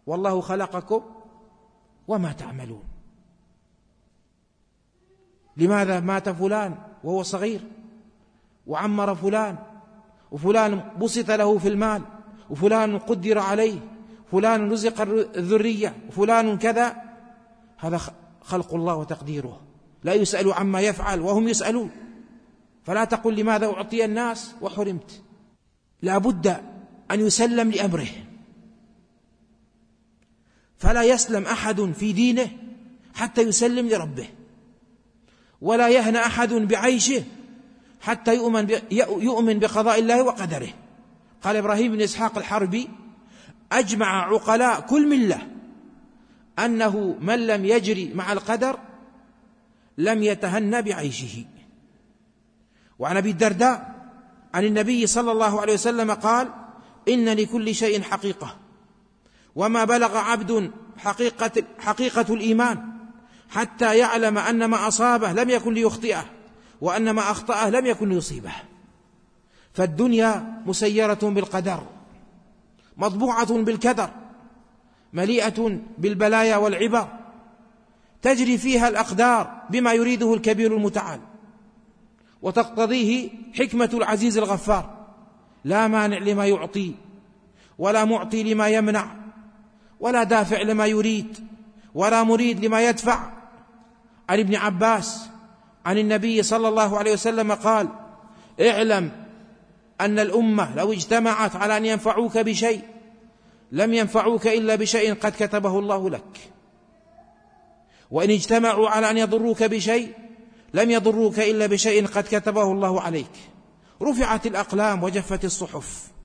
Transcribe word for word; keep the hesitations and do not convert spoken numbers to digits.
والله خلقكم وما تعملون. لماذا مات فلان وهو صغير، وعمر فلان، وفلان بسط له في المال، وفلان قدر عليه، فلان رزق الذرية، وفلان كذا؟ هذا خلق الله وتقديره، لا يسأل عما يفعل وهم يسألون. فلا تقل لماذا أعطي الناس وحرمت، لا بد أن يسلم لأمره، فلا يسلم أحد في دينه حتى يسلم لربه، ولا يهنأ أحد بعيشه حتى يؤمن يؤمن بقضاء الله وقدره. قال إبراهيم بن إسحاق الحربي: أجمع عقلاء كل ملة أنه من لم يجري مع القدر لم يتهنى بعيشه. وعن أبي الدرداء عن النبي صلى الله عليه وسلم قال: إن لكل شيء حقيقة، وما بلغ عبد حقيقة, حقيقة الإيمان حتى يعلم أن ما أصابه لم يكن ليخطئه، وأن ما أخطأه لم يكن ليصيبه. فالدنيا مسيرة بالقدر، مطبوعة بالكدر، مليئة بالبلايا والعبر، تجري فيها الأقدار بما يريده الكبير المتعال، وتقتضيه حكمة العزيز الغفار. لا مانع لما يعطي، ولا معطي لما يمنع، ولا دافع لما يريد، ولا مريد لما يدفع. عن ابن عباس عن النبي صلى الله عليه وسلم قال: اعلم أن الأمة لو اجتمعت على أن ينفعوك بشيء لم ينفعوك إلا بشيء قد كتبه الله لك، وإن اجتمعوا على أن يضروك بشيء لم يضروك إلا بشيء قد كتبه الله عليك. رفعت الأقلام وجفت الصحف.